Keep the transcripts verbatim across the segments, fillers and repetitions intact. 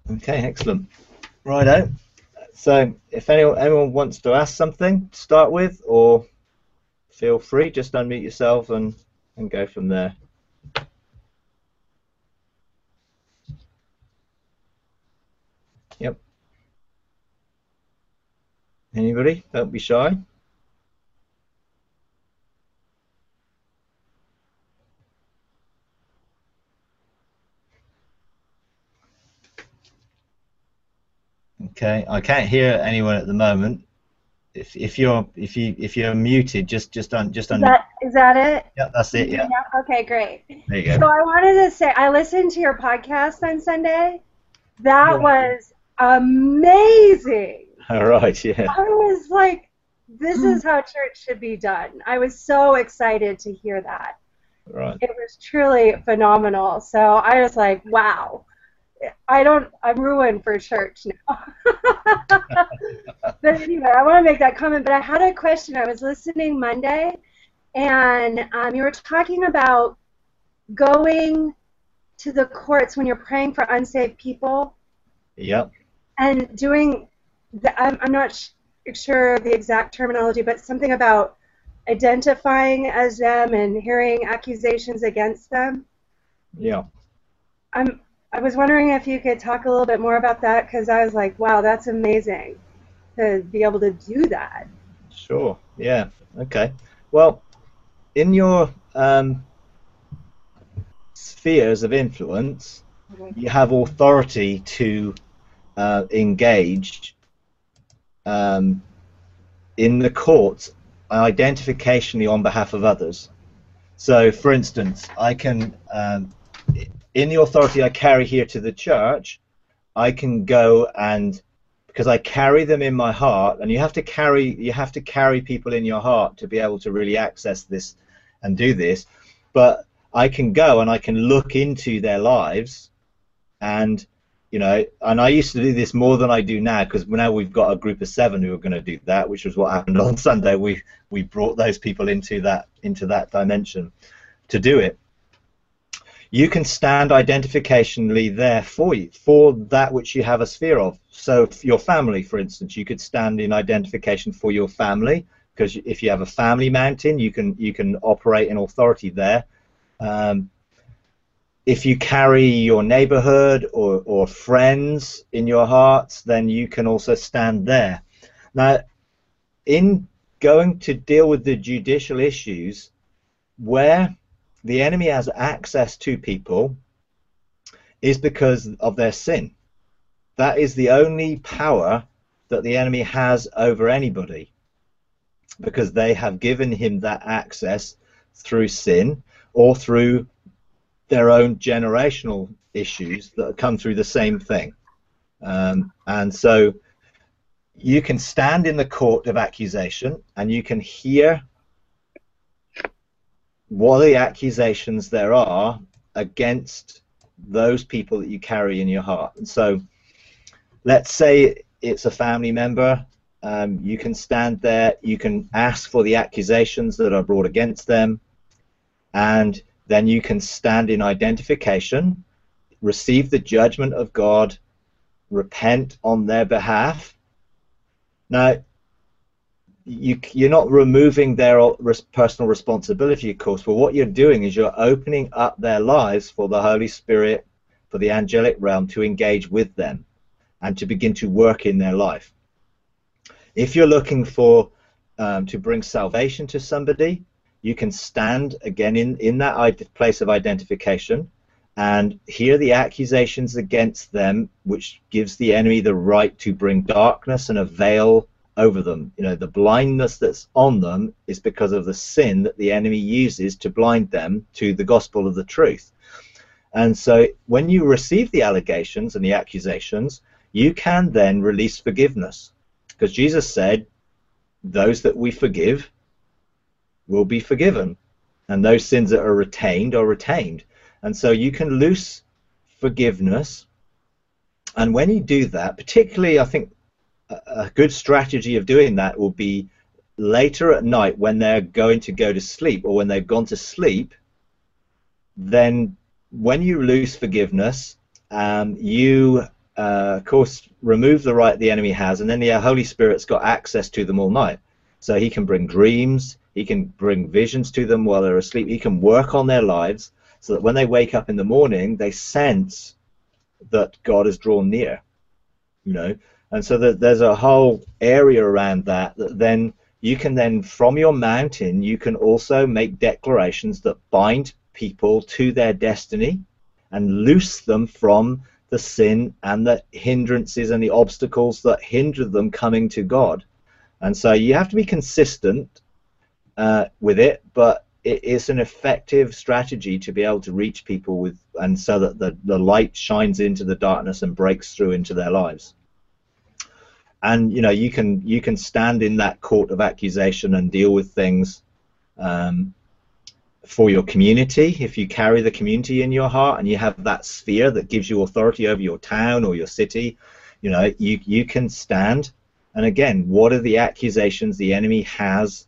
Okay, excellent. Righto. So if anyone, anyone wants to ask something to start with, or feel free, just unmute yourself and, and go from there. Yep. Anybody? Don't be shy. Okay, I can't hear anyone at the moment. If if you're if you if you're muted, just just un just Is unmute. that is that it? Yeah, that's it. Yeah. Yeah. Okay, great. There you So go. I wanted to say I listened to your podcast on Sunday. That Right. was amazing. All right. Yeah. I was like, this is how church should be done. I was so excited to hear that. Right. It was truly phenomenal. So I was like, wow. I don't, I'm ruined for church now. But anyway, I want to make that comment. But I had a question. I was listening Monday, and um, you were talking about going to the courts when you're praying for unsaved people. Yep. And doing, the, I'm, I'm not sh sure the exact terminology, but something about identifying as them and hearing accusations against them. Yeah. I'm, I was wondering if you could talk a little bit more about that, because I was like, wow, that's amazing to be able to do that. Sure. Yeah. Okay. Well, in your um, spheres of influence, you have authority to uh, engage um, in the courts identificationally on behalf of others. So, for instance, I can, um, in the authority I carry here to the church, I can go and, because I carry them in my heart, and you have to carry you have to carry people in your heart to be able to really access this and do this. But I can go and I can look into their lives, and you know, and I used to do this more than I do now, because now we've got a group of seven who are going to do that, which was what happened on Sunday. We we brought those people into that into that dimension to do it. You can stand identificationally there for you, for that which you have a sphere of. So for your family, for instance, you could stand in identification for your family, because if you have a family mountain, you can you can operate in authority there. Um, if you carry your neighborhood or, or friends in your hearts, then you can also stand there. Now, in going to deal with the judicial issues, where the enemy has access to people is because of their sin. That is the only power that the enemy has over anybody, because they have given him that access through sin or through their own generational issues that come through the same thing. Um, and so you can stand in the court of accusation and you can hear what the accusations there are against those people that you carry in your heart. And so let's say it's a family member, um, you can stand there, you can ask for the accusations that are brought against them, and then you can stand in identification, receive the judgment of God, repent on their behalf. Now, you, you're not removing their personal responsibility, of course, but what you're doing is you're opening up their lives for the Holy Spirit, for the angelic realm to engage with them and to begin to work in their life. If you're looking for um, to bring salvation to somebody, you can stand again in, in that place of identification and hear the accusations against them, which gives the enemy the right to bring darkness and a veil over them. You know, the blindness that's on them is because of the sin that the enemy uses to blind them to the gospel of the truth. And so when you receive the allegations and the accusations, you can then release forgiveness, because Jesus said, those that we forgive will be forgiven, and those sins that are retained are retained. And so you can loose forgiveness, and when you do that, particularly I think a good strategy of doing that will be later at night when they're going to go to sleep, or when they've gone to sleep. Then when you lose forgiveness, um, you uh, of course, remove the right the enemy has, and then the Holy Spirit's got access to them all night. So he can bring dreams, he can bring visions to them while they're asleep, he can work on their lives so that when they wake up in the morning, they sense that God is drawn near, you know. And so that there's a whole area around that that then you can then, from your mountain, you can also make declarations that bind people to their destiny and loose them from the sin and the hindrances and the obstacles that hinder them coming to God. And so you have to be consistent uh, with it, but it is an effective strategy to be able to reach people with, and so that the, the light shines into the darkness and breaks through into their lives. And you know, you can you can stand in that court of accusation and deal with things um, for your community. If you carry the community in your heart and you have that sphere that gives you authority over your town or your city, you know, you you can stand. And again, what are the accusations the enemy has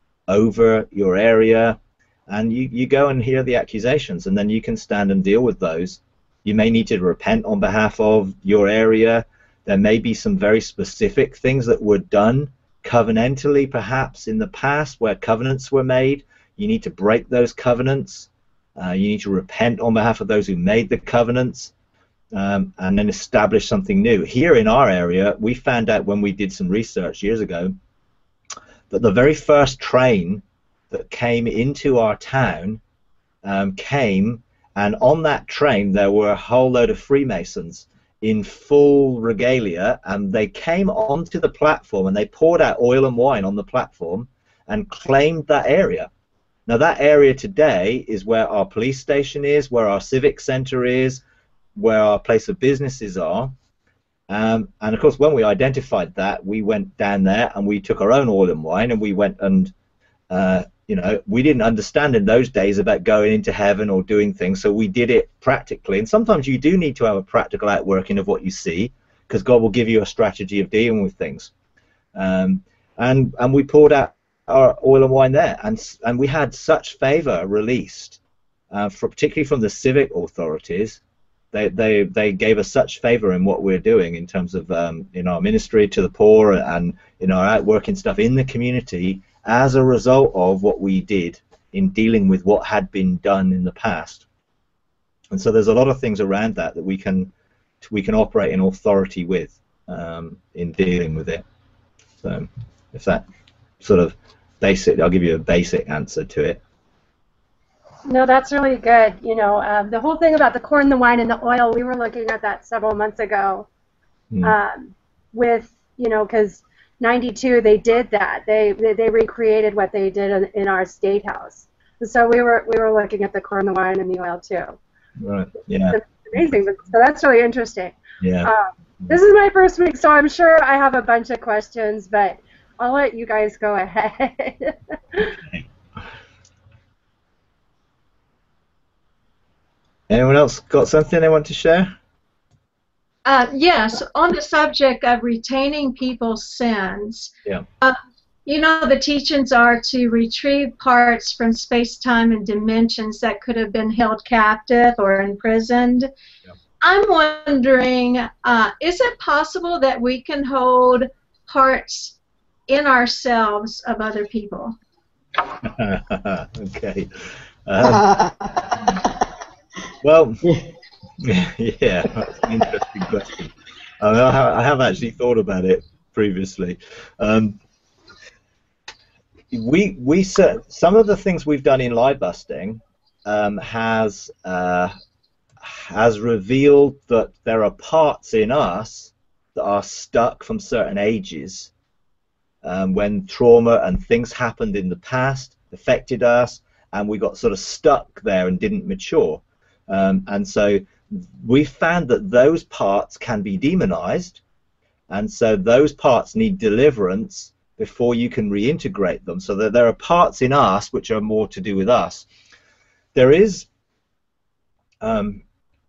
over your area? And you, you go and hear the accusations, and then you can stand and deal with those. You may need to repent on behalf of your area. There may be some very specific things that were done covenantally, perhaps, in the past, where covenants were made. You need to break those covenants. Uh, you need to repent on behalf of those who made the covenants. Um, and then establish something new. Here in our area, we found out when we did some research years ago that the very first train that came into our town um, came, and on that train there were a whole load of Freemasons in full regalia, and they came onto the platform and they poured out oil and wine on the platform and claimed that area. Now that area today is where our police station is, where our civic center is, where our place of businesses are, um, and of course when we identified that, we went down there and we took our own oil and wine, and we went and uh, you know, we didn't understand in those days about going into heaven or doing things, so we did it practically. And sometimes you do need to have a practical outworking of what you see, because God will give you a strategy of dealing with things. Um, and and we poured out our oil and wine there, and and we had such favor released, uh, for, particularly from the civic authorities. They, they, they gave us such favor in what we're doing in terms of um, in our ministry to the poor and in our outworking stuff in the community as a result of what we did in dealing with what had been done in the past. And so there's a lot of things around that that we can we can operate in authority with um, in dealing with it. So if that sort of basic, I'll give you a basic answer to it. No, that's really good. You know, um, the whole thing about the corn, the wine, and the oil, we were looking at that several months ago mm. um, with, you know, because ninety-two, they did that. They, they they recreated what they did in, in our state house. And so we were we were looking at the corn, the wine, and the oil, too. Right, yeah. It's amazing. But, so that's really interesting. Yeah. Um, this is my first week, so I'm sure I have a bunch of questions, but I'll let you guys go ahead. Okay. Anyone else got something they want to share? Uh, yes, on the subject of retaining people's sins. Yeah. Uh, you know, the teachings are to retrieve parts from space-time and dimensions that could have been held captive or imprisoned. Yeah. I'm wondering, uh, is it possible that we can hold parts in ourselves of other people? Okay. Um, well, yeah, that's an interesting question. I, mean, I, have, I have actually thought about it previously. Um, we we some of the things we've done in lie busting um, has uh, has revealed that there are parts in us that are stuck from certain ages, um, when trauma and things happened in the past affected us, and we got sort of stuck there and didn't mature. Um, and so we found that those parts can be demonized, and so those parts need deliverance before you can reintegrate them. So that there are parts in us which are more to do with us. There is um,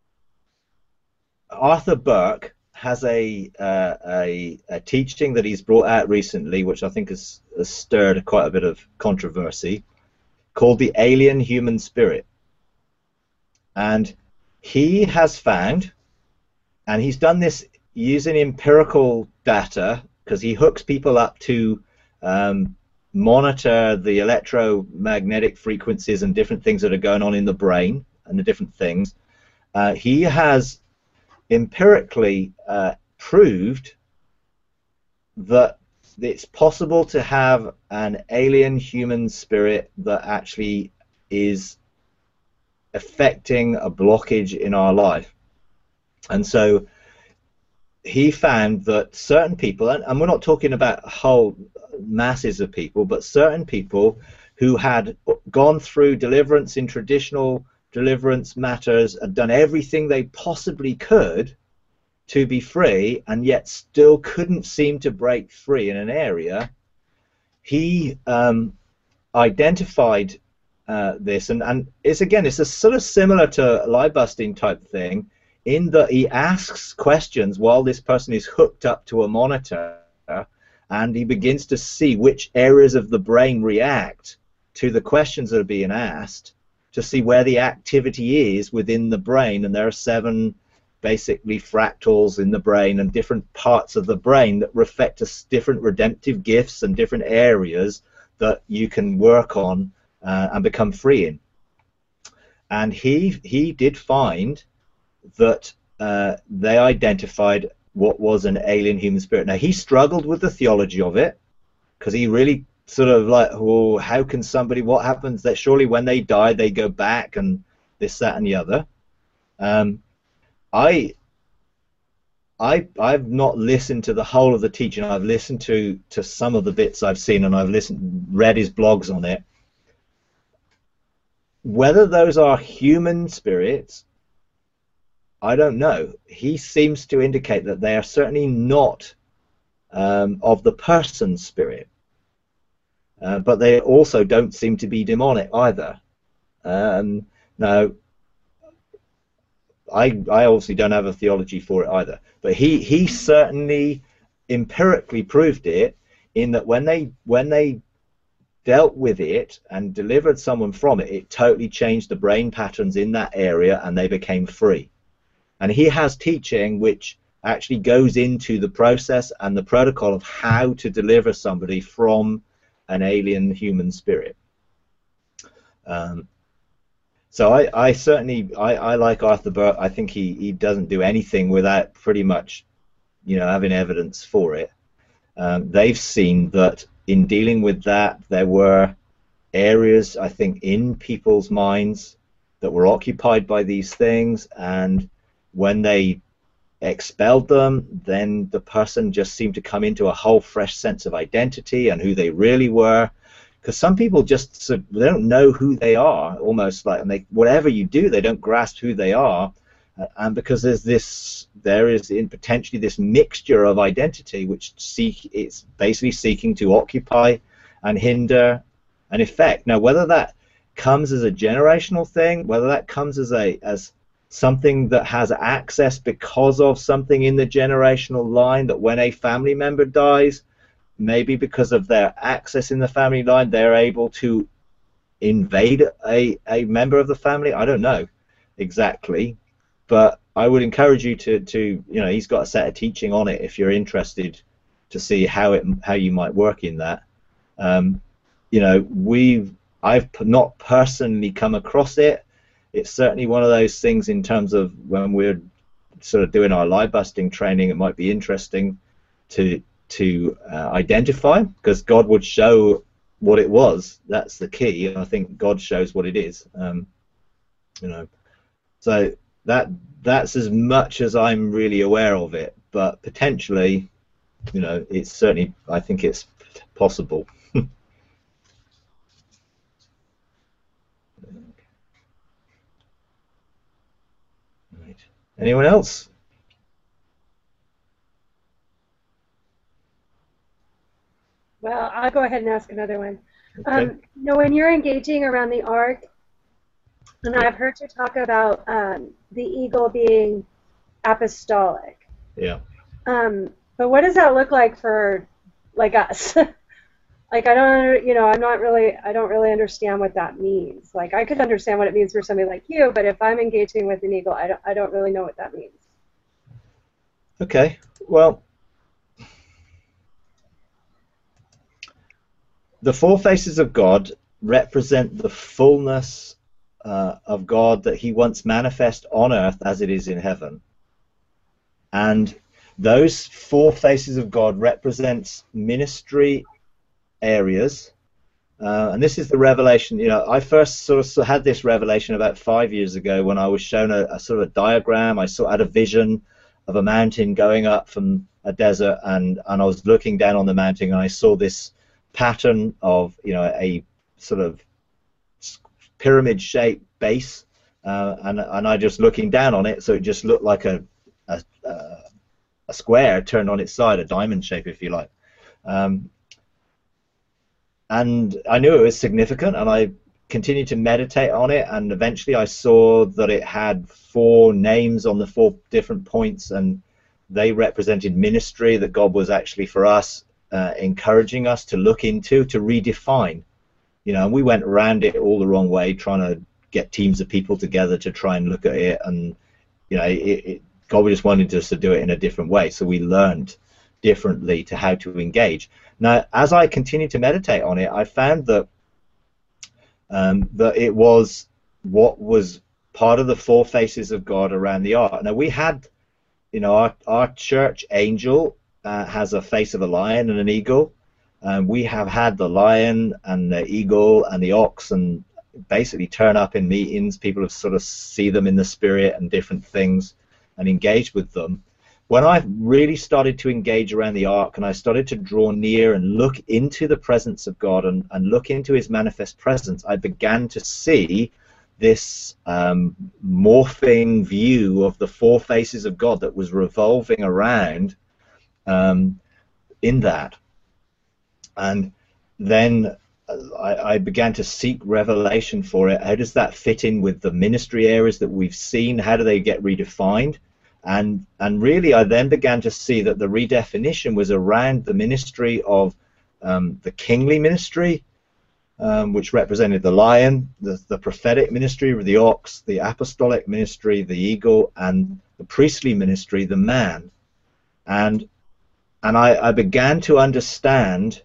Arthur Burke has a, uh, a a teaching that he's brought out recently, which I think has, has stirred quite a bit of controversy, called the alien human spirit. And he has found, and he's done this using empirical data, because he hooks people up to um, monitor the electromagnetic frequencies and different things that are going on in the brain and the different things. Uh, he has empirically uh, proved that it's possible to have an alien human spirit that actually is affecting a blockage in our life. And so he found that certain people, and we're not talking about whole masses of people, but certain people who had gone through deliverance in traditional deliverance matters, had done everything they possibly could to be free, and yet still couldn't seem to break free in an area, he um, identified uh, this, and, and it's again, it's a sort of similar to lie busting type thing, in that he asks questions while this person is hooked up to a monitor, and he begins to see which areas of the brain react to the questions that are being asked, to see where the activity is within the brain. And there are seven basically fractals in the brain and different parts of the brain that reflect us different redemptive gifts and different areas that you can work on uh, and become free in. And he he did find that uh, they identified what was an alien human spirit. Now, he struggled with the theology of it, because he really sort of like, oh, how can somebody, what happens that surely when they die they go back and this, that, and the other. Um, I, I, I've not listened to the whole of the teaching. I've listened to, to some of the bits I've seen, and I've listened, read his blogs on it. Whether those are human spirits, I don't know. He seems to indicate that they are certainly not um, of the person's spirit, uh, but they also don't seem to be demonic either. Um, now, I, I obviously don't have a theology for it either, but he, he certainly empirically proved it, in that when they when they dealt with it and delivered someone from it, it totally changed the brain patterns in that area, and they became free. And he has teaching which actually goes into the process and the protocol of how to deliver somebody from an alien human spirit. Um, so I, I certainly, I, I like Arthur Burk. I think he, he doesn't do anything without pretty much, you know, having evidence for it. Um, they've seen that in dealing with that, there were areas, I think, in people's minds that were occupied by these things, and when they expelled them, then the person just seemed to come into a whole fresh sense of identity and who they really were. Because some people just sort of, they don't know who they are, almost like, and they, whatever you do, they don't grasp who they are. Uh, and because there's this, there is in potentially this mixture of identity which seek, it's basically seeking to occupy and hinder and affect. Now, whether that comes as a generational thing, whether that comes as a as something that has access because of something in the generational line, that when a family member dies, maybe because of their access in the family line, they're able to invade a, a member of the family. I don't know exactly, but I would encourage you to, to, you know, he's got a set of teaching on it if you're interested to see how it how you might work in that. Um, you know, we've I've not personally come across it. It's certainly one of those things in terms of when we're sort of doing our lie busting training, it might be interesting to to uh, identify, because God would show what it was. That's the key, and I think God shows what it is. Um, you know, so that that's as much as I'm really aware of it, but potentially, you know, it's certainly, I think it's possible. Right. Anyone else? Well, I'll go ahead and ask another one. Okay. Um, you know, when you're engaging around the ark, and I've heard you talk about um, the eagle being apostolic. Yeah. Um, but what does that look like for, like, us? Like, I don't, you know, I'm not really, I don't really understand what that means. Like, I could understand what it means for somebody like you, but if I'm engaging with an eagle, I don't, I don't really know what that means. Okay, well, the four faces of God represent the fullness uh, of God that he wants manifest on earth as it is in heaven. And those four faces of God represents ministry areas. Uh, and this is the revelation. You know, I first sort of had this revelation about five years ago when I was shown a, a sort of a diagram. I saw had a vision of a mountain going up from a desert, and and I was looking down on the mountain, and I saw this pattern of, you know, a sort of pyramid-shaped base, uh, and and I just looking down on it, so it just looked like a a, a square turned on its side, a diamond shape, if you like. Um, and I knew it was significant, and I continued to meditate on it, and eventually I saw that it had four names on the four different points, and they represented ministry that God was actually for us uh, encouraging us to look into, to redefine. You know, and we went around it all the wrong way, trying to get teams of people together to try and look at it, and you know, it, it, God just wanted us to do it in a different way, so we learned differently to how to engage. Now, as I continued to meditate on it, I found that um, that it was what was part of the four faces of God around the ark. Now, we had, you know, our, our church angel uh, has a face of a lion and an eagle. Um, we have had the lion and the eagle and the ox, and basically turn up in meetings. People have sort of see them in the spirit and different things and engage with them. When I really started to engage around the ark, and I started to draw near and look into the presence of God and, and look into his manifest presence, I began to see this um, morphing view of the four faces of God that was revolving around um, in that. And then I, I began to seek revelation for it. How does that fit in with the ministry areas that we've seen? How do they get redefined? And and really, I then began to see that the redefinition was around the ministry of um, the kingly ministry, um, which represented the lion, the, the prophetic ministry of the ox, the apostolic ministry, the eagle, and the priestly ministry, the man. And and I, I began to understand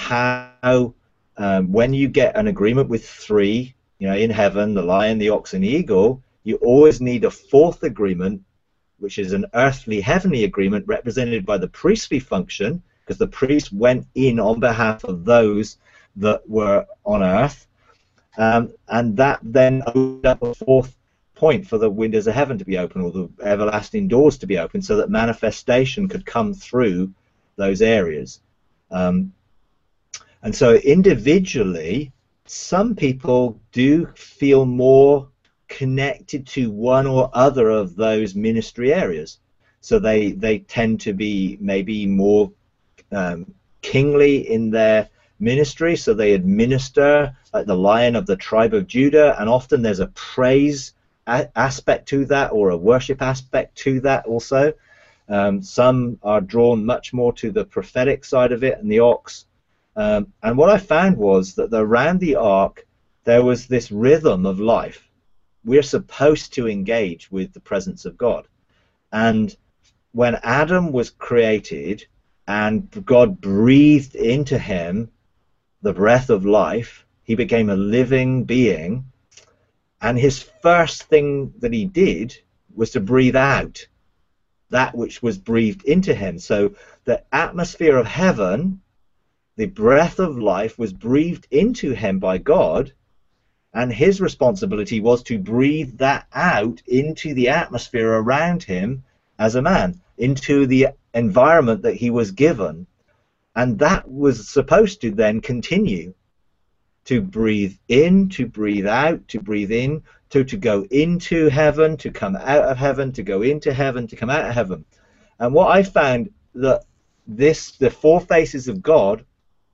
how um, when you get an agreement with three, you know, in heaven, the lion, the ox, and the eagle, you always need a fourth agreement, which is an earthly heavenly agreement represented by the priestly function, because the priest went in on behalf of those that were on earth, um, and that then opened up a fourth point for the windows of heaven to be open, or the everlasting doors to be open, so that manifestation could come through those areas. Um, and so individually, some people do feel more connected to one or other of those ministry areas, so they they tend to be maybe more um, kingly in their ministry, so they administer like the Lion of the tribe of Judah, and often there's a praise a aspect to that, or a worship aspect to that also. Um, some are drawn much more to the prophetic side of it, and the ox. Um, and what I found was that around the ark there was this rhythm of life. We're supposed to engage with the presence of God. And when Adam was created and God breathed into him the breath of life, he became a living being, and his first thing that he did was to breathe out that which was breathed into him. So the atmosphere of heaven, the breath of life, was breathed into him by God, and his responsibility was to breathe that out into the atmosphere around him as a man, into the environment that he was given. And that was supposed to then continue to breathe in, to breathe out, to breathe in, to, to go into heaven, to come out of heaven, to go into heaven, to come out of heaven. And what I found, that this, the four faces of God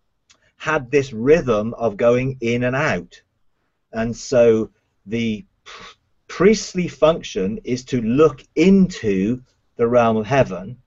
had this rhythm of going in and out. And so the priestly function is to look into the realm of heaven.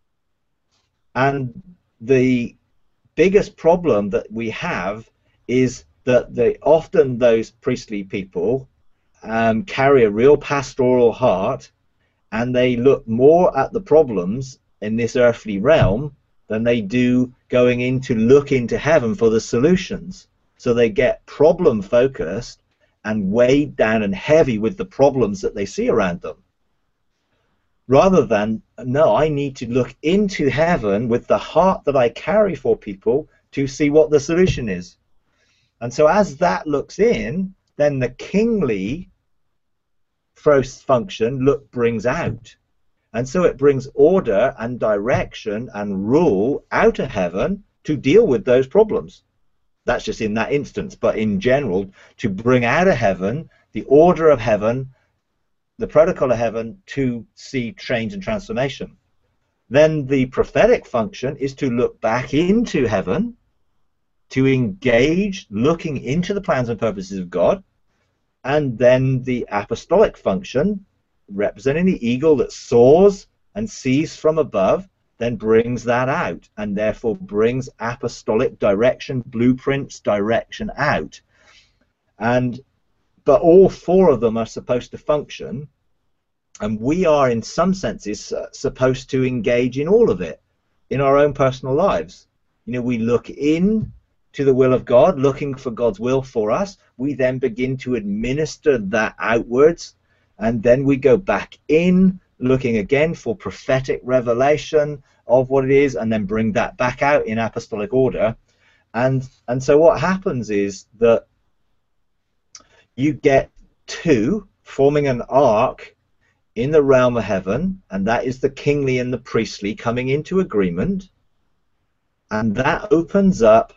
And the biggest problem that we have is that they, often those priestly people um, carry a real pastoral heart, and they look more at the problems in this earthly realm than they do going in to look into heaven for the solutions. So they get problem focused and weighed down and heavy with the problems that they see around them, rather than, no, I need to look into heaven with the heart that I carry for people to see what the solution is. And so as that looks in, then the kingly function look brings out. And so it brings order and direction and rule out of heaven to deal with those problems. That's just in that instance, but in general, to bring out of heaven the order of heaven, the protocol of heaven, to see change and transformation. Then the prophetic function is to look back into heaven, to engage looking into the plans and purposes of God. And then the apostolic function, representing the eagle that soars and sees from above, then brings that out, and therefore brings apostolic direction, blueprints, direction out. And but all four of them are supposed to function, and we are in some senses uh, supposed to engage in all of it in our own personal lives. You know, we look in to the will of God, looking for God's will for us. We then begin to administer that outwards, and then we go back in, looking again for prophetic revelation of what it is, and then bring that back out in apostolic order. And and so what happens is that you get two forming an arc in the realm of heaven, and that is the kingly and the priestly coming into agreement, and that opens up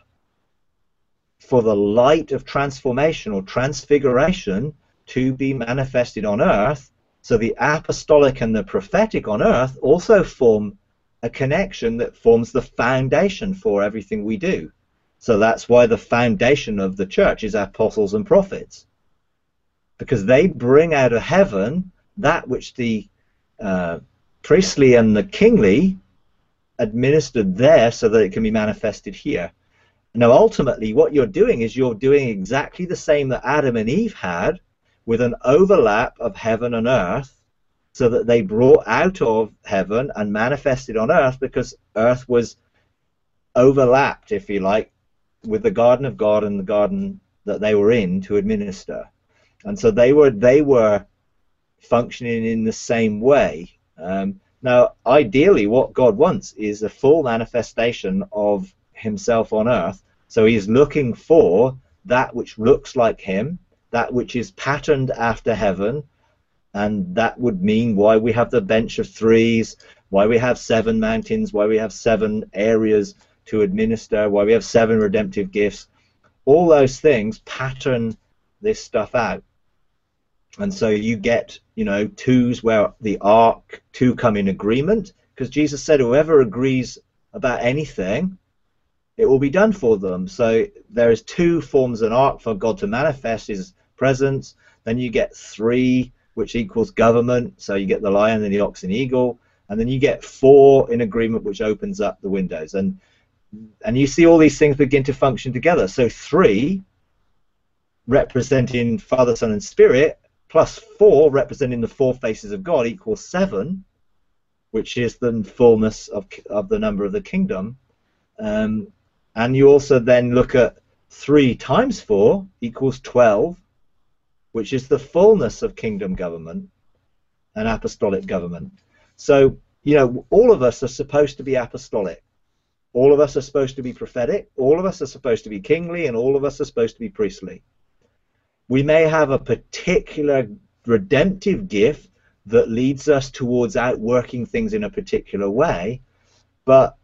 for the light of transformation or transfiguration to be manifested on earth. So the apostolic and the prophetic on earth also form a connection that forms the foundation for everything we do. So that's why the foundation of the church is apostles and prophets, because they bring out of heaven that which the uh, priestly and the kingly administered there so that it can be manifested here. Now ultimately what you're doing is you're doing exactly the same that Adam and Eve had, with an overlap of heaven and earth, so that they brought out of heaven and manifested on earth, because earth was overlapped, if you like, with the garden of God and the garden that they were in to administer. And so they were they were functioning in the same way. Um, now, ideally, what God wants is a full manifestation of himself on earth. So he's looking for that which looks like him, that which is patterned after heaven, and that would mean why we have the bench of threes, why we have seven mountains, why we have seven areas to administer, why we have seven redemptive gifts. All those things pattern this stuff out. And so you get, you know, twos where the ark, two come in agreement, because Jesus said whoever agrees about anything, it will be done for them. So there is two forms an ark for God to manifest his presence. Then you get three, which equals government. So you get the lion and the ox and eagle, and then you get four in agreement, which opens up the windows. And and you see all these things begin to function together. So three representing Father, Son, and Spirit, plus four representing the four faces of God, equals seven, which is the fullness of of the number of the kingdom. Um, and you also then look at three times four equals twelve, which is the fullness of kingdom government and apostolic government. So, you know, all of us are supposed to be apostolic. All of us are supposed to be prophetic. All of us are supposed to be kingly, and all of us are supposed to be priestly. We may have a particular redemptive gift that leads us towards outworking things in a particular way, but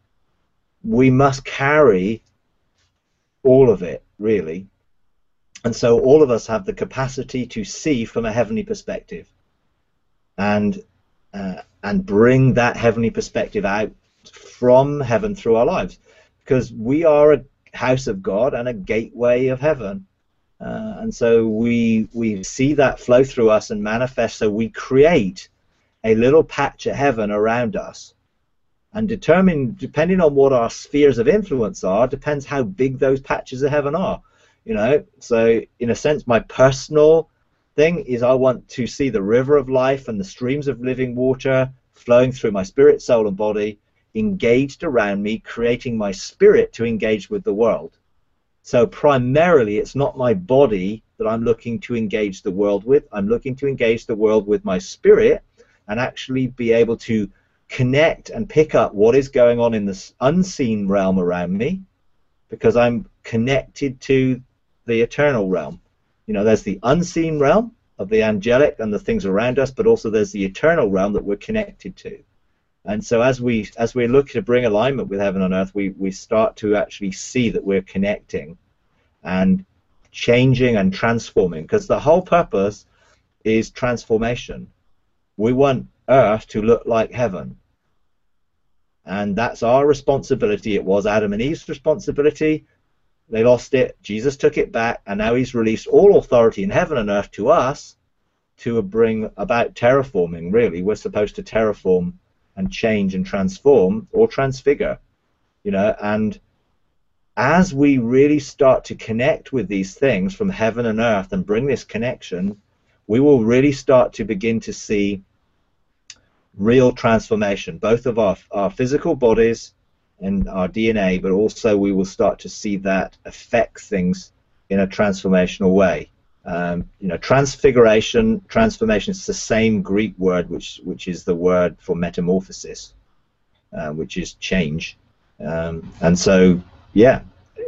we must carry all of it, really. And so all of us have the capacity to see from a heavenly perspective, and uh, and bring that heavenly perspective out from heaven through our lives, because we are a house of God and a gateway of heaven, uh, and so we we see that flow through us and manifest. So we create a little patch of heaven around us, and determine, depending on what our spheres of influence are, depends how big those patches of heaven are. You know, so in a sense, my personal thing is I want to see the river of life and the streams of living water flowing through my spirit, soul, and body engaged around me, creating my spirit to engage with the world. So primarily it's not my body that I'm looking to engage the world with. I'm looking to engage the world with my spirit and actually be able to connect and pick up what is going on in this unseen realm around me, because I'm connected to the eternal realm. You know, there's the unseen realm of the angelic and the things around us, but also there's the eternal realm that we're connected to. And so as we as we look to bring alignment with heaven and earth, we, we start to actually see that we're connecting and changing and transforming, because the whole purpose is transformation. We want earth to look like heaven. And that's our responsibility. It was Adam and Eve's responsibility. They lost it. Jesus took it back, and now he's released all authority in heaven and earth to us to bring about terraforming, really. We're supposed to terraform and change and transform or transfigure, you know, and as we really start to connect with these things from heaven and earth and bring this connection, we will really start to begin to see real transformation, both of our, our physical bodies and our D N A, but also we will start to see that affect things in a transformational way. Um, you know, transfiguration, transformation is the same Greek word which which is the word for metamorphosis, uh, which is change. Um, and so, yeah,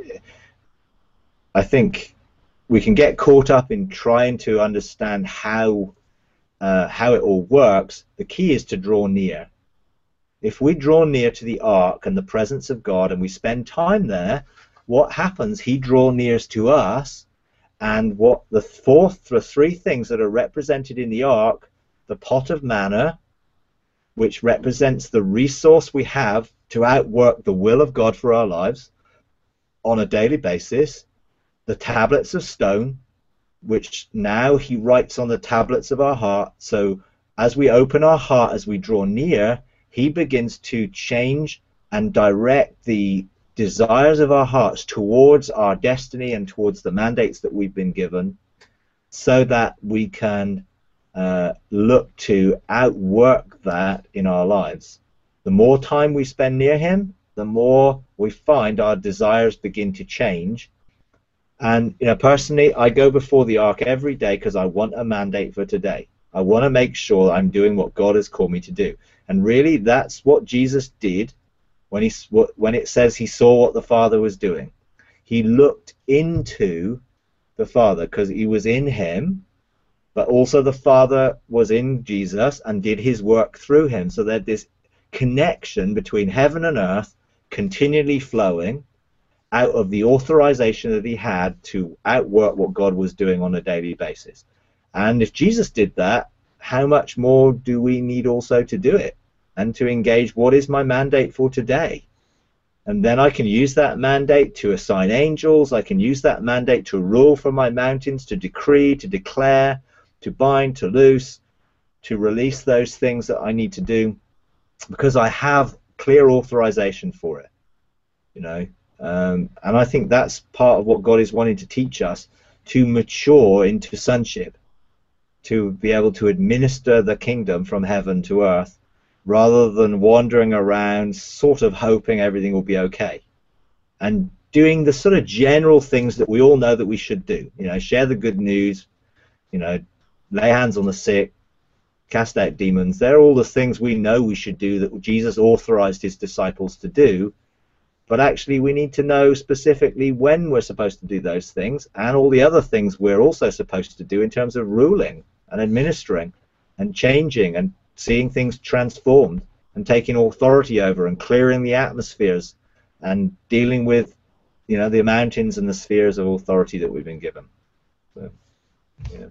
I think we can get caught up in trying to understand how uh, how it all works. The key is to draw near. If we draw near to the ark and the presence of God and we spend time there, what happens? He draws near to us. And what the fourth, the three things that are represented in the ark, the pot of manna, which represents the resource we have to outwork the will of God for our lives on a daily basis, the tablets of stone, which now he writes on the tablets of our heart. So as we open our heart, as we draw near, he begins to change and direct the desires of our hearts towards our destiny and towards the mandates that we've been given, so that we can uh, look to outwork that in our lives. The more time we spend near him, the more we find our desires begin to change. And you know, personally, I go before the ark every day because I want a mandate for today. I want to make sure I'm doing what God has called me to do. And really, that's what Jesus did when he when it says he saw what the Father was doing. He looked into the Father because he was in him, but also the Father was in Jesus and did his work through him. So that this connection between heaven and earth continually flowing out of the authorization that he had to outwork what God was doing on a daily basis. And if Jesus did that, how much more do we need also to do it and to engage what is my mandate for today? And then I can use that mandate to assign angels. I can use that mandate to rule from my mountains, to decree, to declare, to bind, to loose, to release those things that I need to do, because I have clear authorization for it, you know. Um, and I think that's part of what God is wanting to teach us, to mature into sonship, to be able to administer the kingdom from heaven to earth, rather than wandering around sort of hoping everything will be okay, and doing the sort of general things that we all know that we should do. You know, share the good news, you know, lay hands on the sick, cast out demons. They're all the things we know we should do that Jesus authorized his disciples to do. But actually we need to know specifically when we're supposed to do those things, and all the other things we're also supposed to do in terms of ruling and administering and changing and seeing things transformed and taking authority over and clearing the atmospheres and dealing with, you know, the mountains and the spheres of authority that we've been given. So, yeah.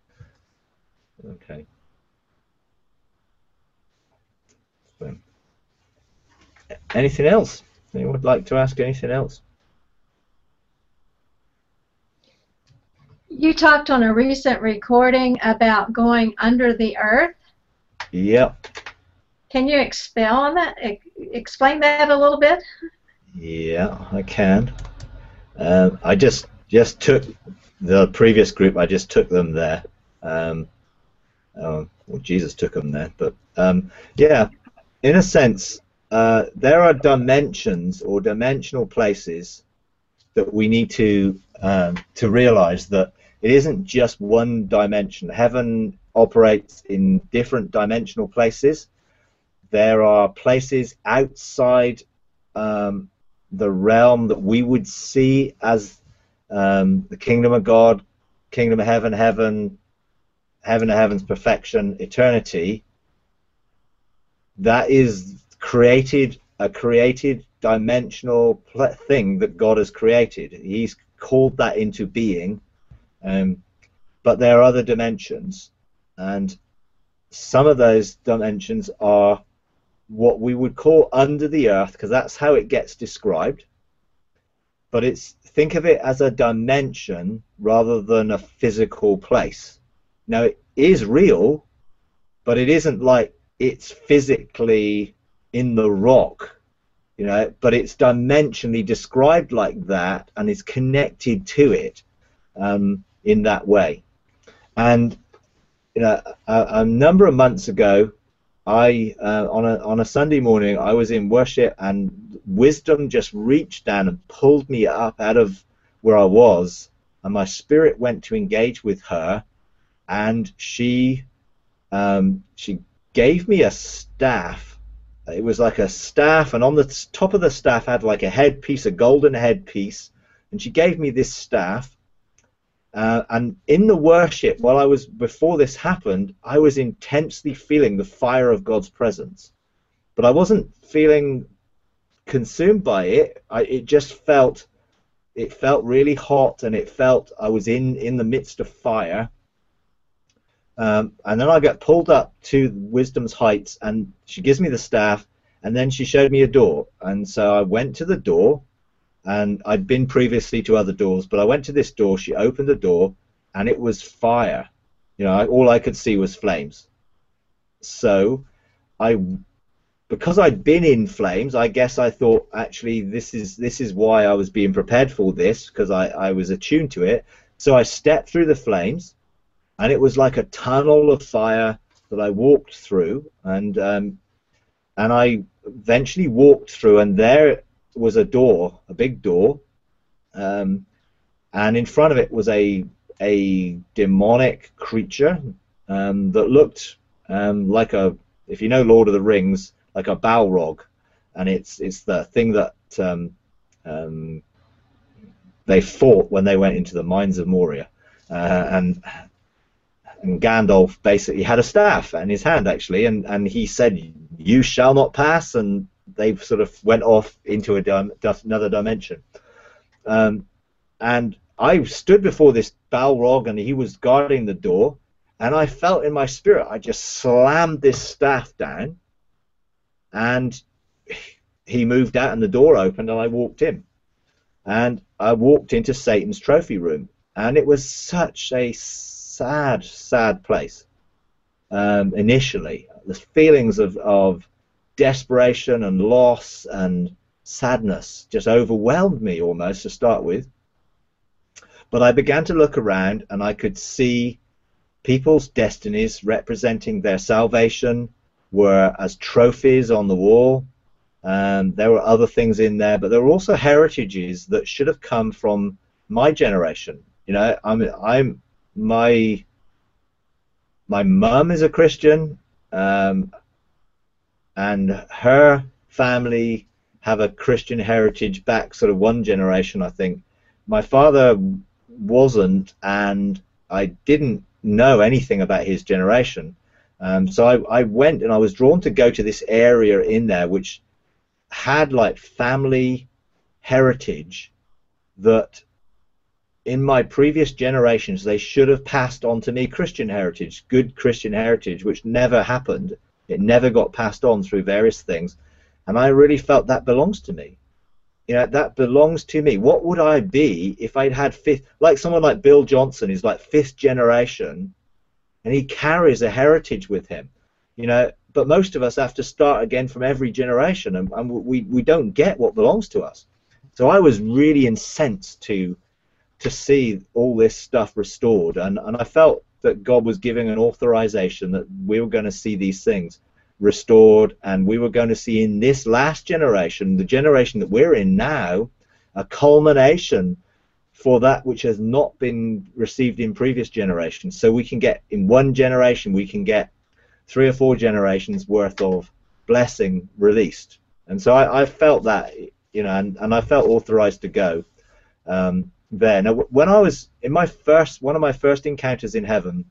Okay. So, anything else? Anyone would like to ask anything else? You talked on a recent recording about going under the earth. Yep. Can you expel on that? E- explain that a little bit? Yeah, I can. Um, I just just took the previous group. I just took them there. Um, oh, well, Jesus took them there, but um, yeah, in a sense, uh, there are dimensions or dimensional places that we need to um, to realize that it isn't just one dimension. Heaven operates in different dimensional places. There are places outside um, the realm that we would see as um, the kingdom of God, kingdom of heaven, heaven, heaven of heaven's perfection, eternity. That is created, a created dimensional thing that God has created. He's called that into being, um, but there are other dimensions, and some of those dimensions are what we would call under the earth, because that's how it gets described. But it's, think of it as a dimension rather than a physical place. Now, it is real, but it isn't like it's physically in the rock, you know, but it's dimensionally described like that and is connected to it um, in that way. And you know, a, a number of months ago, I uh, on a on a Sunday morning, I was in worship, and wisdom just reached down and pulled me up out of where I was, and my spirit went to engage with her, and she um, she gave me a staff. It was like a staff, and on the top of the staff had like a headpiece, a golden headpiece, and she gave me this staff. Uh, and in the worship, while I was, before this happened, I was intensely feeling the fire of God's presence. But I wasn't feeling consumed by it. I, it just felt, it felt really hot, and it felt I was in, in the midst of fire. Um, and then I got pulled up to Wisdom's heights, and she gives me the staff, and then she showed me a door. And so I went to the door, and I'd been previously to other doors, but I went to this door. She opened the door, and it was fire. You know, I, all I could see was flames. So, I, because I'd been in flames, I guess I thought, actually, this is this is why I was being prepared for this, because I, I was attuned to it. So I stepped through the flames, and it was like a tunnel of fire that I walked through, and um, and I eventually walked through, and there was a door, a big door, um, and in front of it was a a demonic creature um, that looked um, like a, if you know Lord of the Rings, like a Balrog, and it's it's the thing that um, um, they fought when they went into the mines of Moria, uh, and and Gandalf basically had a staff in his hand actually, and and he said, "You shall not pass," and they sort of went off into a dim another dimension. Um, and I stood before this Balrog, and he was guarding the door, and I felt in my spirit, I just slammed this staff down, and he moved out, and the door opened, and I walked in. And I walked into Satan's trophy room, and it was such a sad, sad place um, initially. The feelings of, of desperation and loss and sadness just overwhelmed me almost to start with. But I began to look around, and I could see people's destinies representing their salvation were as trophies on the wall. Um, there were other things in there, but there were also heritages that should have come from my generation. You know, I'm, I'm my my mum is a Christian. Um, and her family have a Christian heritage back sort of one generation, I think. My father wasn't, and I didn't know anything about his generation. Um, so I, I went, and I was drawn to go to this area in there which had like family heritage that in my previous generations they should have passed on to me, Christian heritage, good Christian heritage, which never happened. It never got passed on through various things, and I really felt that belongs to me. You know, that belongs to me. What would I be if I'd had fifth, like someone like Bill Johnson is like fifth generation, and he carries a heritage with him. You know, but most of us have to start again from every generation, and, and we we don't get what belongs to us. So I was really incensed to to see all this stuff restored, and and I felt that God was giving an authorization that we were going to see these things. restored, and we were going to see in this last generation, the generation that we're in now, a culmination for that which has not been received in previous generations. So we can get, in one generation, we can get three or four generations worth of blessing released. And so I, I felt that, you know, and, and I felt authorized to go um, there. Now, when I was in my first, one of my first encounters in heaven,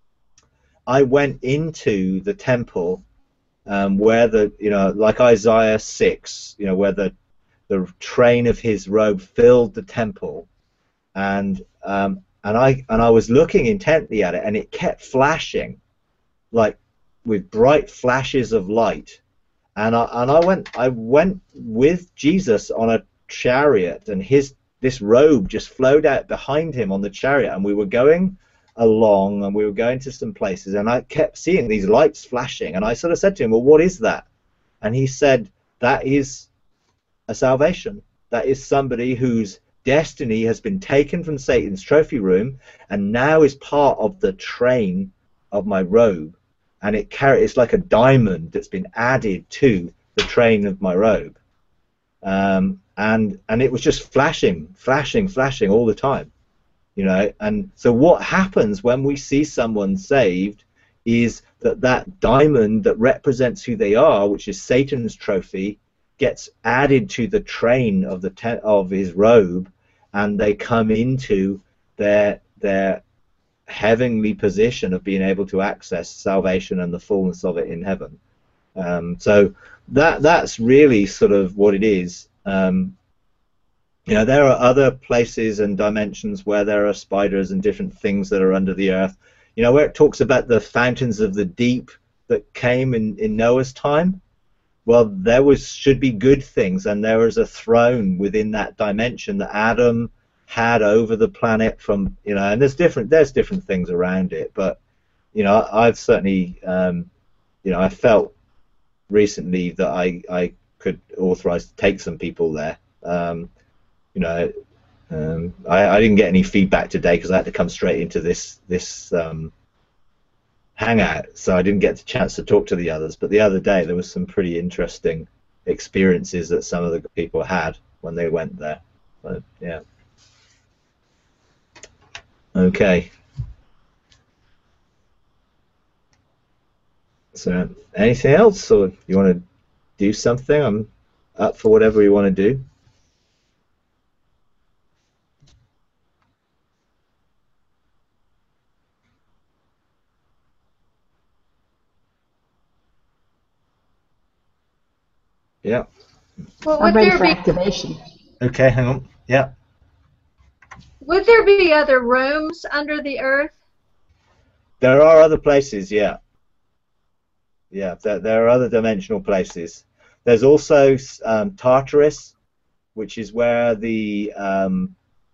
I went into the temple um, where the, you know, like Isaiah six, you know, where the, the train of his robe filled the temple. And um, and I and I was looking intently at it, and it kept flashing, like with bright flashes of light. And I and I went I went with Jesus on a chariot, and his this robe just flowed out behind him on the chariot, and we were going along, and we were going to some places, and I kept seeing these lights flashing, and I sort of said to him, "Well, what is that?" And he said, "That is a salvation. That is somebody whose destiny has been taken from Satan's trophy room and now is part of the train of my robe, and it carry it's like a diamond that's been added to the train of my robe." Um, and and it was just flashing, flashing, flashing all the time, you know. And so what happens when we see someone saved is that that diamond that represents who they are, which is Satan's trophy, gets added to the train of the te of his robe, and they come into their their heavenly position of being able to access salvation and the fullness of it in heaven. Um, so that that's really sort of what it is. Um, you know, there are other places and dimensions where there are spiders and different things that are under the earth. You know, where it talks about the fountains of the deep that came in in Noah's time. Well, there was should be good things, and there was a throne within that dimension that Adam had over the planet. From you know, and there's different there's different things around it, but you know, I've certainly um, you know I felt recently that I I could authorize to take some people there. Um, you know, um, I, I didn't get any feedback today because I had to come straight into this this. Um, hangout, so I didn't get the chance to talk to the others, but the other day there was some pretty interesting experiences that some of the people had when they went there. But yeah. Okay. So anything else, or you want to do something? I'm up for whatever you want to do. Yeah. Well, I'm would ready there for be activation. Okay, hang on. Yeah. would there be other rooms under the earth? There are other places, yeah. Yeah, there, there are other dimensional places. There's also um, Tartarus, which is where the um,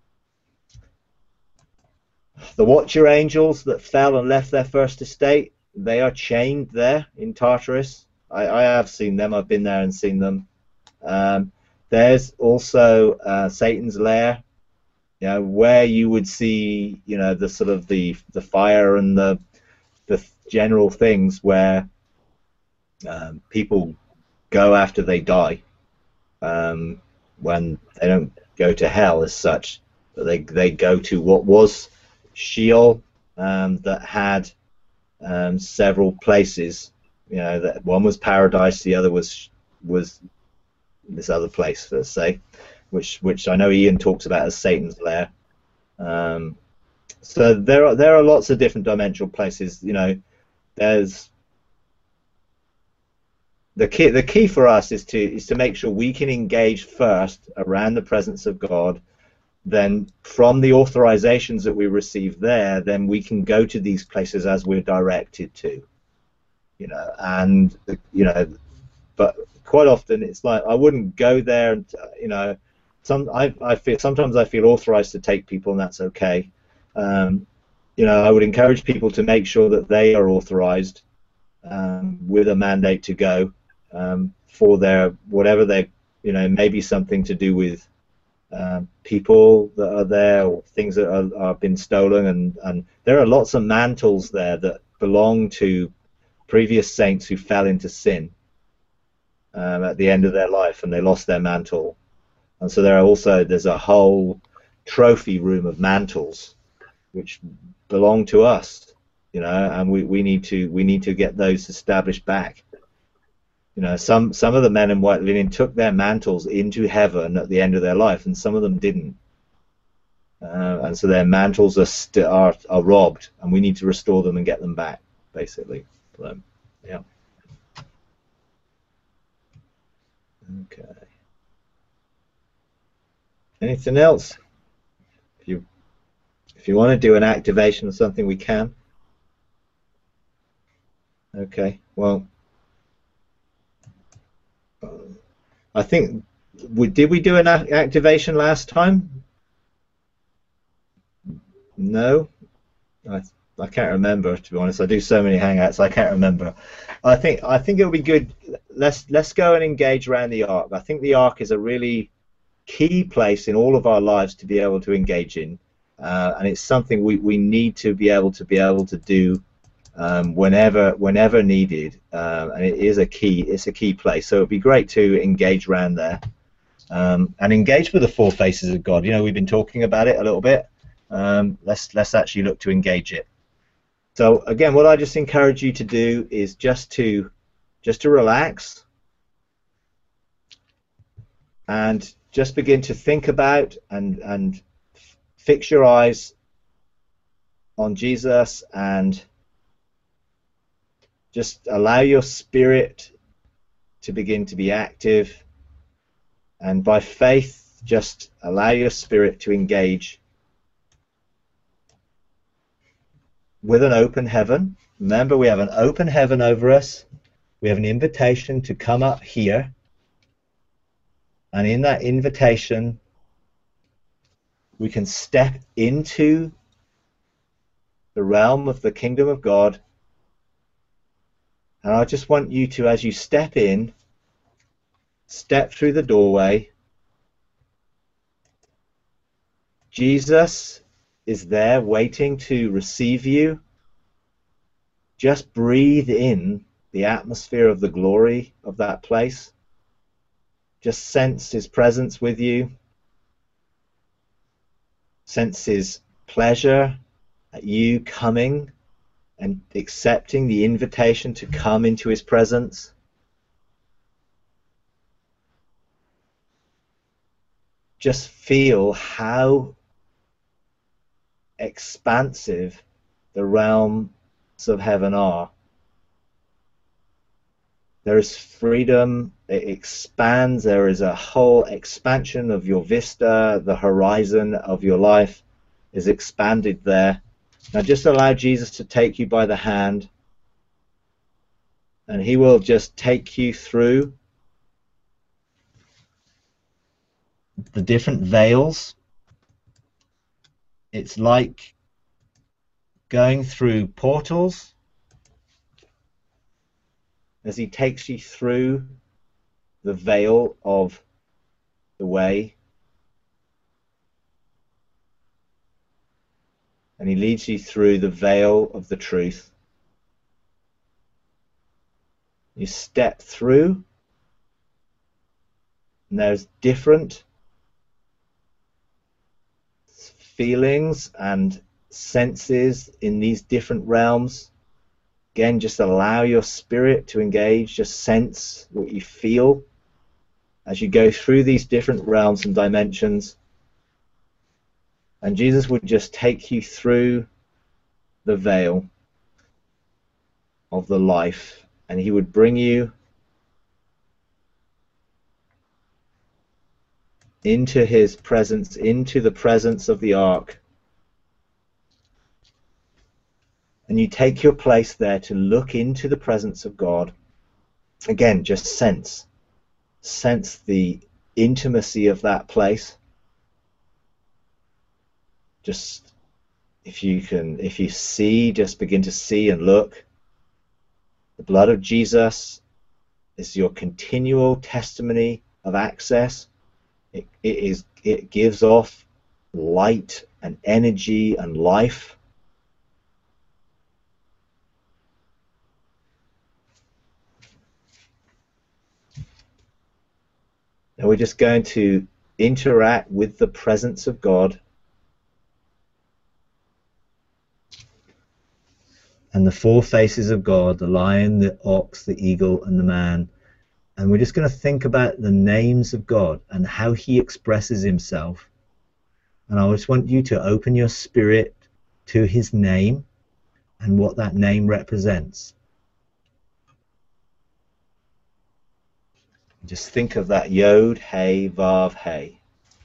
the Watcher angels that fell and left their first estate, they are chained there in Tartarus. I, I have seen them. I've been there and seen them. Um, there's also uh, Satan's lair, you know, where you would see, you know, the sort of the the fire and the the general things where um, people go after they die, um, when they don't go to hell as such, but they they go to what was Sheol, um, that had um, several places. You know, that one was paradise, the other was was this other place, let's say, which which I know Ian talks about as Satan's lair. Um, so there are there are lots of different dimensional places. You know, there's the key. The key for us is to is to make sure we can engage first around the presence of God. Then from the authorizations that we receive there, then we can go to these places as we're directed to. You know, and you know, but quite often it's like I wouldn't go there, and you know, some I I feel sometimes I feel authorized to take people, and that's okay. Um, you know, I would encourage people to make sure that they are authorized um, with a mandate to go um, for their whatever they, you know, maybe something to do with uh, people that are there or things that are, are been stolen, and and there are lots of mantles there that belong to previous saints who fell into sin um, at the end of their life, and they lost their mantle. And so there are also there's a whole trophy room of mantles which belong to us, you know, and we, we need to we need to get those established back. You know, some some of the men in white linen took their mantles into heaven at the end of their life, and some of them didn't. Uh, and so their mantles are, st are are robbed, and we need to restore them and get them back, basically. So, yeah. Okay. Anything else? If you if you want to do an activation or something, we can. Okay. Well, I think we did we do an activation last time? No, I I can't remember, to be honest. I do so many hangouts, I can't remember. I think I think it would be good. Let's let's go and engage around the Ark. I think the Ark is a really key place in all of our lives to be able to engage in, uh, and it's something we we need to be able to be able to do um, whenever whenever needed. Uh, and it is a key. It's a key place. So it'd be great to engage around there, um, and engage with the four faces of God. You know, we've been talking about it a little bit. Um, let's let's actually look to engage it. So again, what I just encourage you to do is just to just to relax and just begin to think about and and fix your eyes on Jesus, and just allow your spirit to begin to be active, and by faith just allow your spirit to engage with an open heaven. Remember, we have an open heaven over us. We have an invitation to come up here, and in that invitation we can step into the realm of the kingdom of God. And I just want you to, as you step in, step through the doorway. Jesus is there waiting to receive you. Just breathe in the atmosphere of the glory of that place. Just sense his presence with you. Sense his pleasure at you coming and accepting the invitation to come into his presence. Just feel how expansive the realms of heaven are. There is freedom, it expands, there is a whole expansion of your vista, the horizon of your life is expanded there. Now just allow Jesus to take you by the hand, and he will just take you through the different veils. It's like going through portals as he takes you through the veil of the way, and he leads you through the veil of the truth. You step through, and there's different feelings and senses in these different realms. Again, just allow your spirit to engage, just sense what you feel as you go through these different realms and dimensions. And Jesus would just take you through the veil of the life, and he would bring you into his presence, into the presence of the Ark. And you take your place there to look into the presence of God. Again, just sense. Sense the intimacy of that place. Just, if you can, if you see, just begin to see and look. The blood of Jesus is your continual testimony of access. It, it is, it gives off light and energy and life. And we're just going to interact with the presence of God and the four faces of God, the lion, the ox, the eagle, and the man. And we're just going to think about the names of God and how he expresses himself. And I just want you to open your spirit to his name and what that name represents. Just think of that Yod, Hey, Vav, Hey.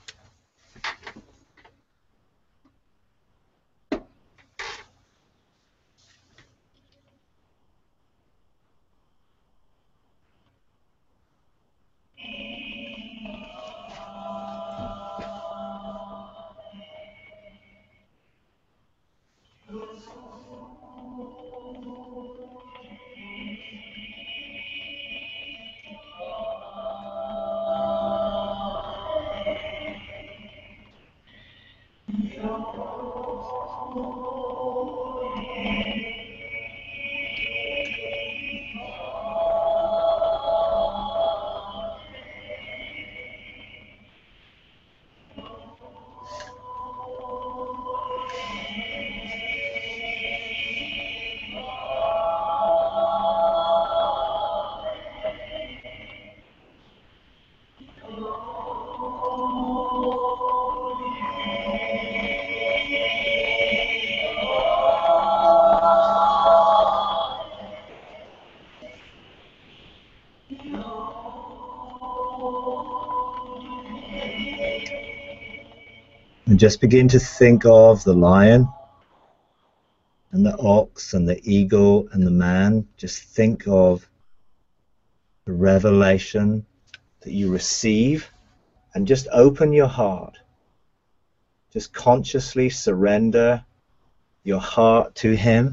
And just begin to think of the lion and the ox and the eagle and the man. Just think of the revelation that you receive and just open your heart. Just consciously surrender your heart to him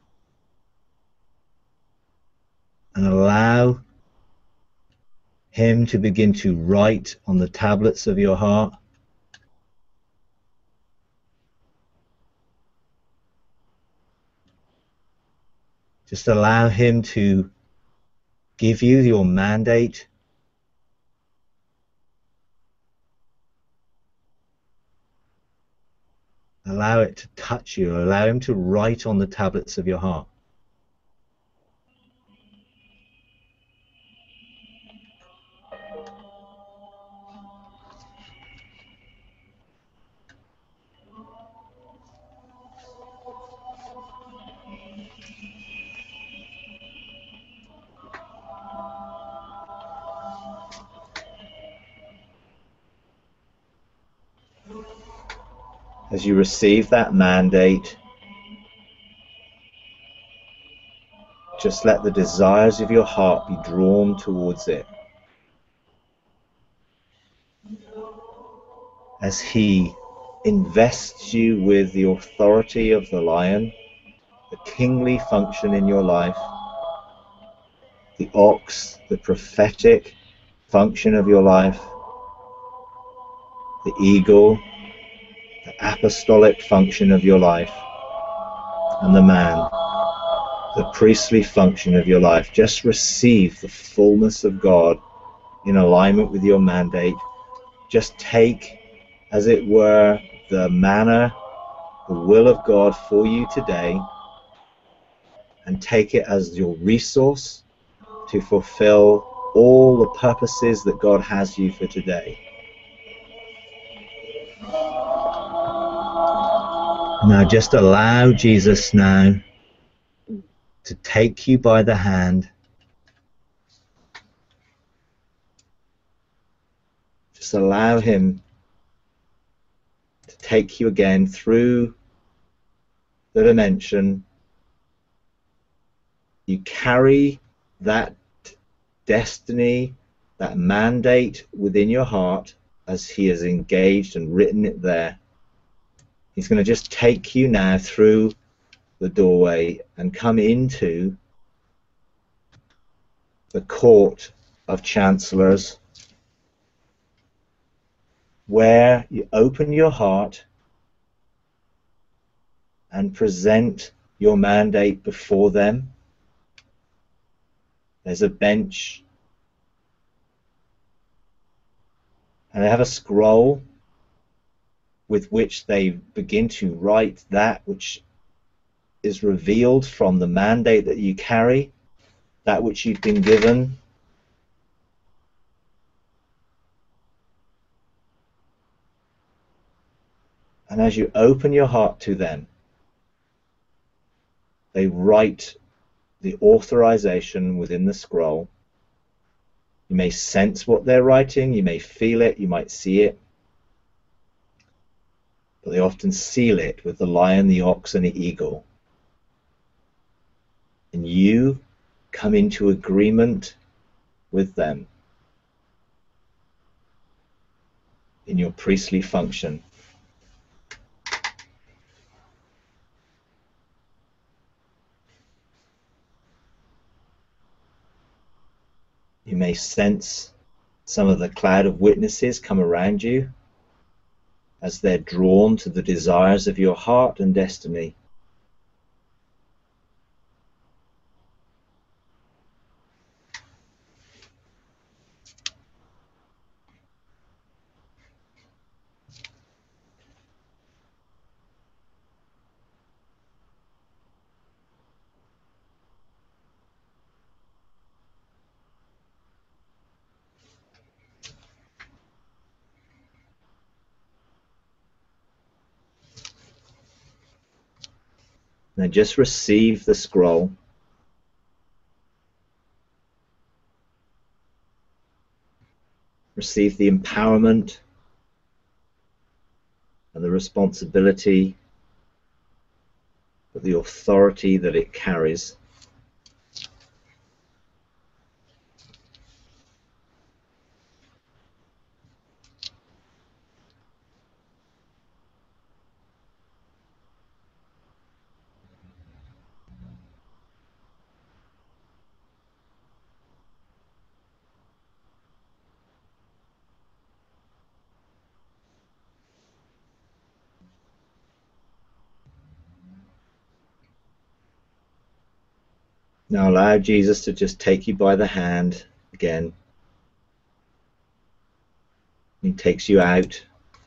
and allow him to begin to write on the tablets of your heart. Just allow him to give you your mandate. Allow it to touch you. Allow him to write on the tablets of your heart. As you receive that mandate, just let the desires of your heart be drawn towards it. As he invests you with the authority of the lion, the kingly function in your life, the ox, the prophetic function of your life, the eagle, the apostolic function of your life, and the man, the priestly function of your life. Just receive the fullness of God in alignment with your mandate. Just take, as it were, the manna, the will of God for you today, and take it as your resource to fulfill all the purposes that God has you for today. Now just allow Jesus now to take you by the hand. Just allow him to take you again through the dimension. You carry that destiny, that mandate within your heart as he has engaged and written it there. He's going to just take you now through the doorway and come into the court of chancellors, where you open your heart and present your mandate before them. There's a bench And they have a scroll with which they begin to write that which is revealed from the mandate that you carry, that which you've been given. And as you open your heart to them, they write the authorization within the scroll. You may sense what they're writing, you may feel it, you might see it, but they often seal it with the lion, the ox, and the eagle. And you come into agreement with them in your priestly function. You may sense some of the cloud of witnesses come around you as they're drawn to the desires of your heart and destiny. Now just receive the scroll. Receive the empowerment and the responsibility, but the authority that it carries. Now allow Jesus to just take you by the hand again. He takes you out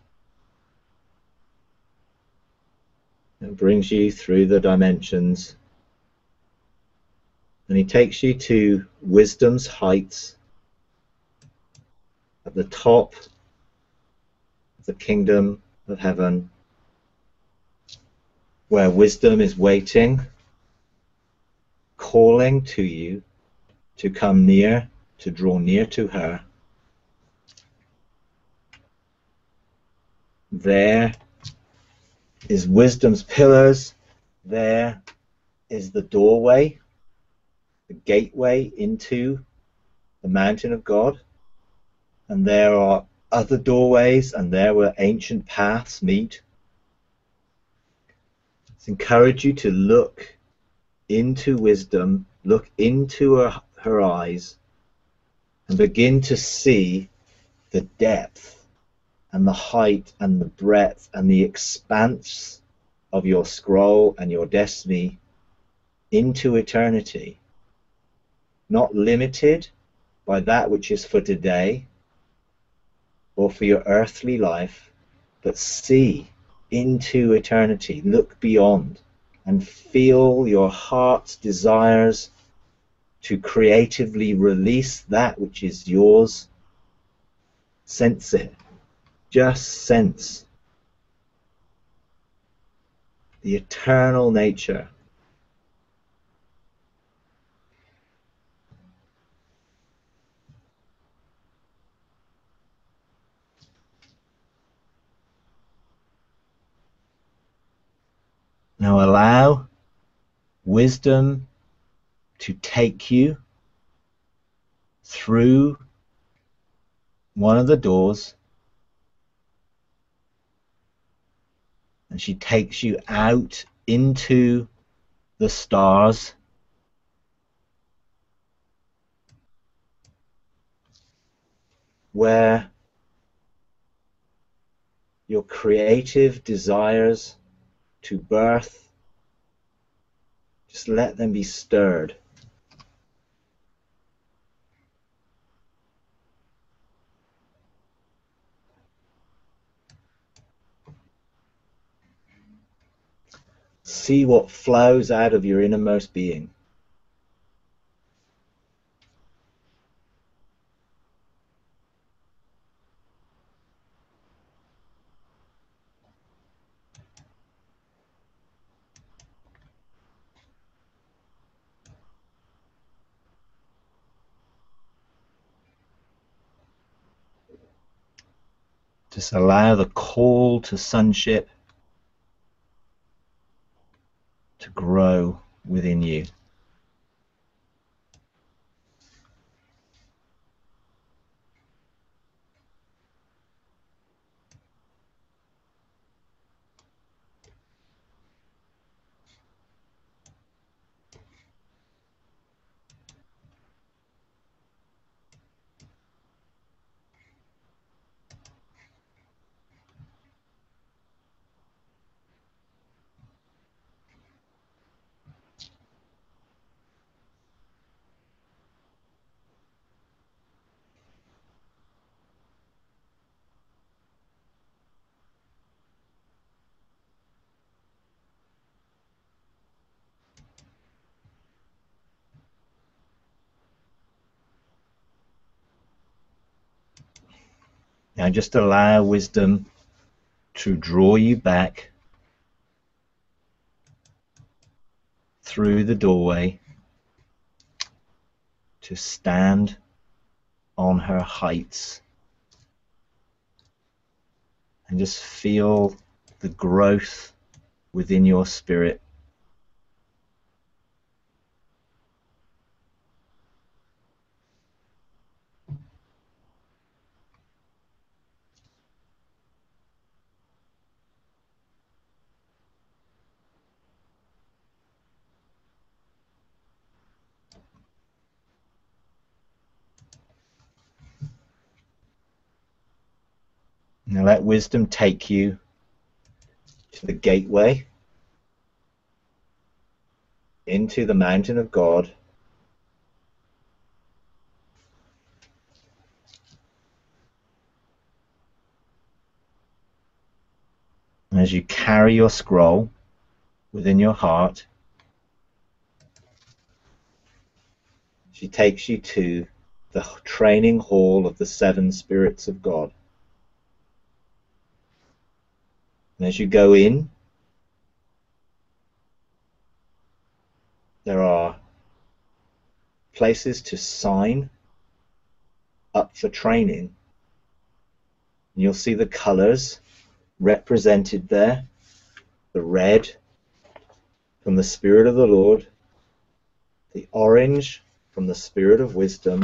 and brings you through the dimensions. And he takes you to wisdom's heights at the top of the kingdom of heaven, where wisdom is waiting, calling to you to come near, to draw near to her. There is wisdom's pillars. There is the doorway, the gateway into the mountain of God. And there are other doorways, and there where ancient paths meet. Let's encourage you to look into wisdom, look into her, her eyes, and begin to see the depth and the height and the breadth and the expanse of your scroll and your destiny into eternity, not limited by that which is for today or for your earthly life, but see into eternity, look beyond, and feel your heart's desires to creatively release that which is yours. Sense it. Just sense the eternal nature. Now allow wisdom to take you through one of the doors, and she takes you out into the stars, where your creative desires to birth, just let them be stirred. See what flows out of your innermost being. Just allow the call to sonship to grow within you. Now just allow wisdom to draw you back through the doorway to stand on her heights and just feel the growth within your spirit. Now let wisdom take you to the gateway into the mountain of God. And as you carry your scroll within your heart, she takes you to the training hall of the seven spirits of God. And as you go in, there are places to sign up for training. And you'll see the colors represented there. The red from the Spirit of the Lord, the orange from the Spirit of wisdom,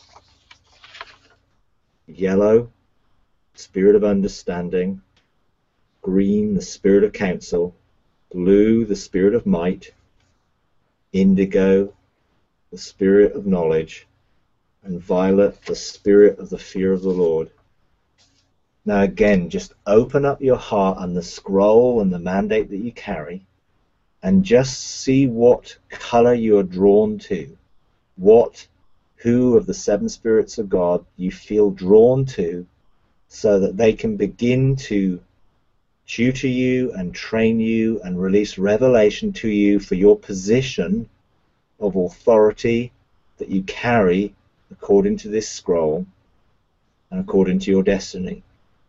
yellow, Spirit of understanding, green, the Spirit of counsel, blue, the Spirit of might, indigo, the Spirit of knowledge, and violet, the Spirit of the fear of the Lord. Now again, just open up your heart and the scroll and the mandate that you carry, and just see what color you are drawn to, what, who of the seven spirits of God you feel drawn to, so that they can begin to tutor you and train you and release revelation to you for your position of authority that you carry according to this scroll and according to your destiny.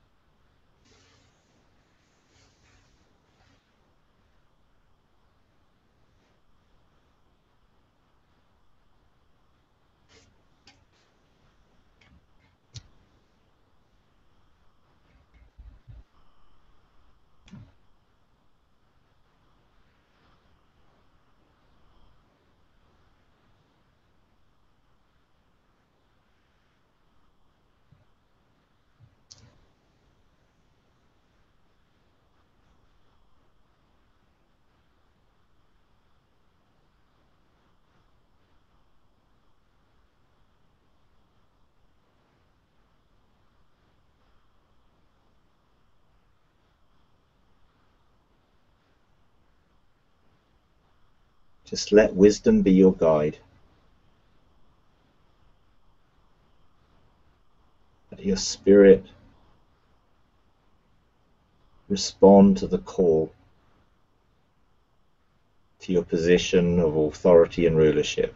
Just let wisdom be your guide. Let your spirit respond to the call. to your position of authority and rulership.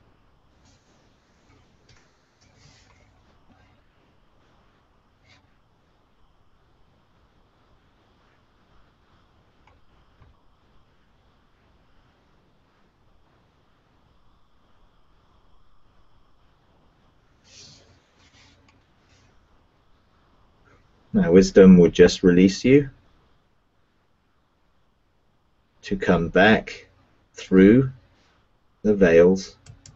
Now, wisdom would just release you to come back through the veils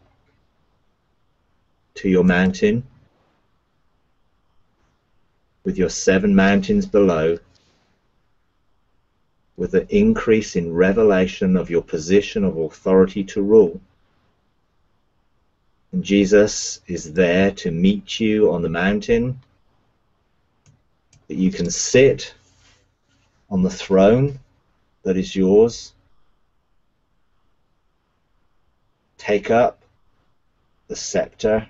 to your mountain with your seven mountains below, with an increase in revelation of your position of authority to rule. And Jesus is there to meet you on the mountain, that you can sit on the throne that is yours, take up the scepter,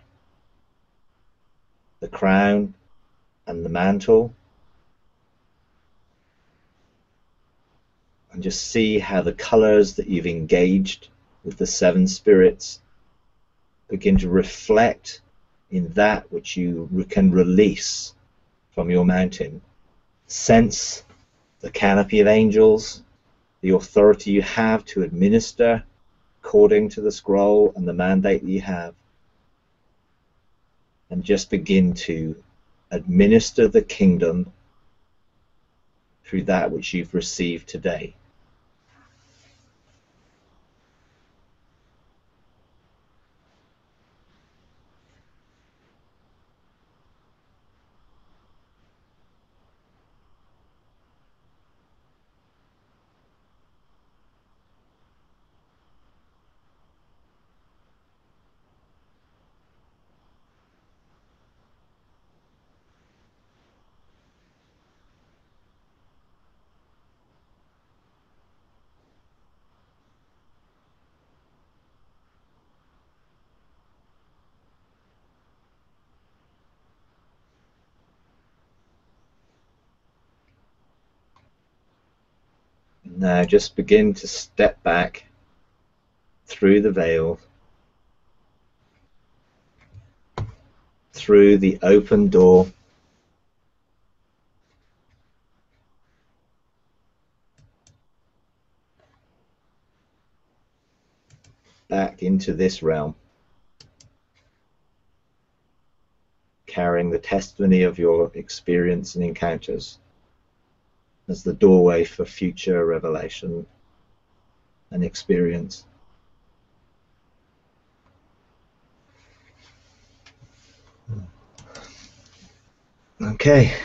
the crown, and the mantle, and just see how the colors that you've engaged with the seven spirits begin to reflect in that which you can release from your mountain. Sense the canopy of angels, the authority you have to administer according to the scroll and the mandate that you have, and just begin to administer the kingdom through that which you've received today. Now just begin to step back through the veil, through the open door, back into this realm, carrying the testimony of your experience and encounters as the doorway for future revelation and experience. Okay.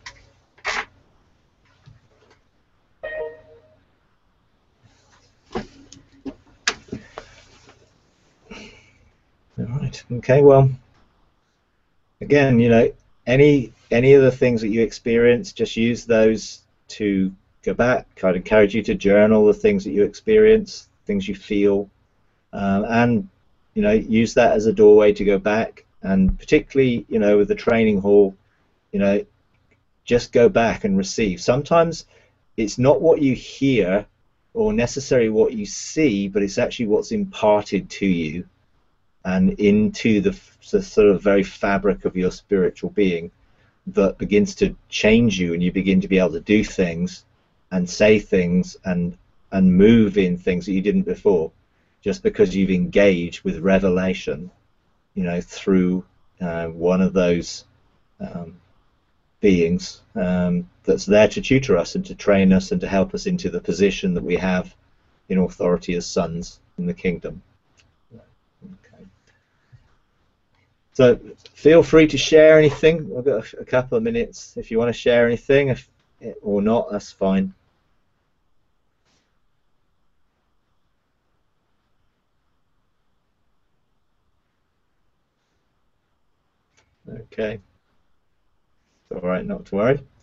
All right. Okay. Well, again, you know, any any of the things that you experience, just use those to go back. I'd encourage you to journal the things that you experience, things you feel, um, and you know, use that as a doorway to go back. And particularly, you know, with the training hall, you know, just go back and receive. Sometimes it's not what you hear or necessarily what you see, but it's actually what's imparted to you and into the, the sort of very fabric of your spiritual being that begins to change you, and you begin to be able to do things and say things and and move in things that you didn't before, just because you've engaged with revelation, you know, through uh, one of those um, beings um, that's there to tutor us and to train us and to help us into the position that we have in authority as sons in the kingdom. Okay. So feel free to share anything. We've got a, a couple of minutes if you want to share anything, if, or not, that's fine. Okay. It's all right, not to worry.